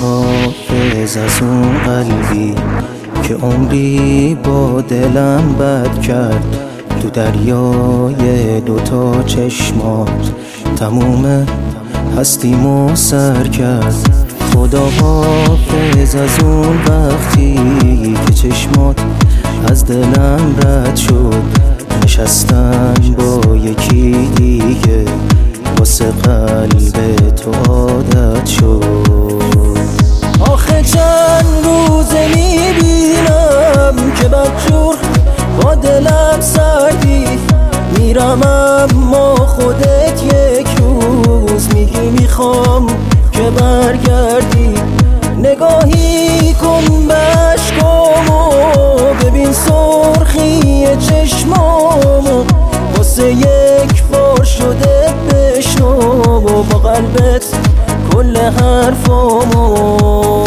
حافظ از اون قلبی که عمری با دلم بد کرد، تو دریای دوتا چشمات تموم هستیمو سر کرد. خدا حافظ از اون وقتی که چشمات از دلم رد شد، نشستن با یکی دیگه واسه قلب تو عادت شد. آخه چند روزه میبینم که بدجور با دلم سردی میرم، اما خودت یک روز میگی میخوام که برگردی. نگاهی کن به اشکامو، ببین سرخی چشمامو، واسه یک بار شده بشنو با قلبت کل حرفامو.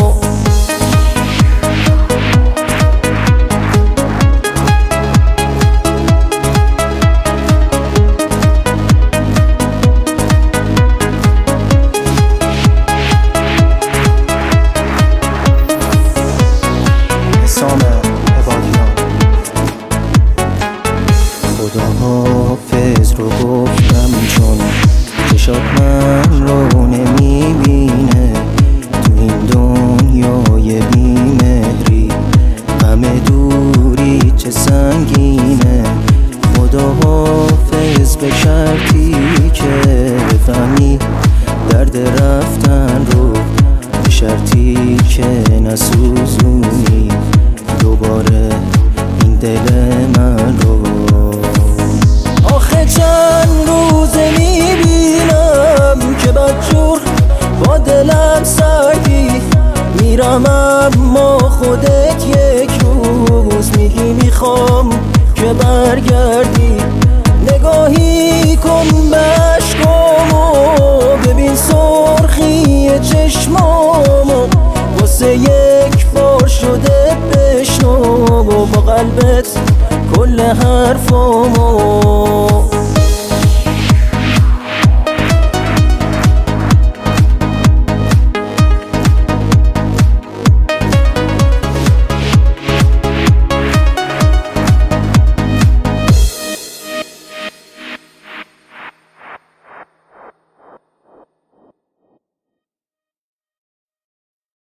خدا حافظ رو گفتم چون چشات من رو نمیبینه، تو این دنیای بیمهری همه دوری چه سنگینه. خدا حافظ به شرطی که بفهمی درد رفتن رو، به شرطی که نسوزونی دوباره این دل من رو. آخه چند روزه میبینم که بدجور با دلم سردی میرم، اما خودت یک روز میگی میخوام که برگردی. نگاهی کن به اشکامو، ببین سرخی چشمامو، واسه یک بار شده بشنو با قلبت کل حرفامو.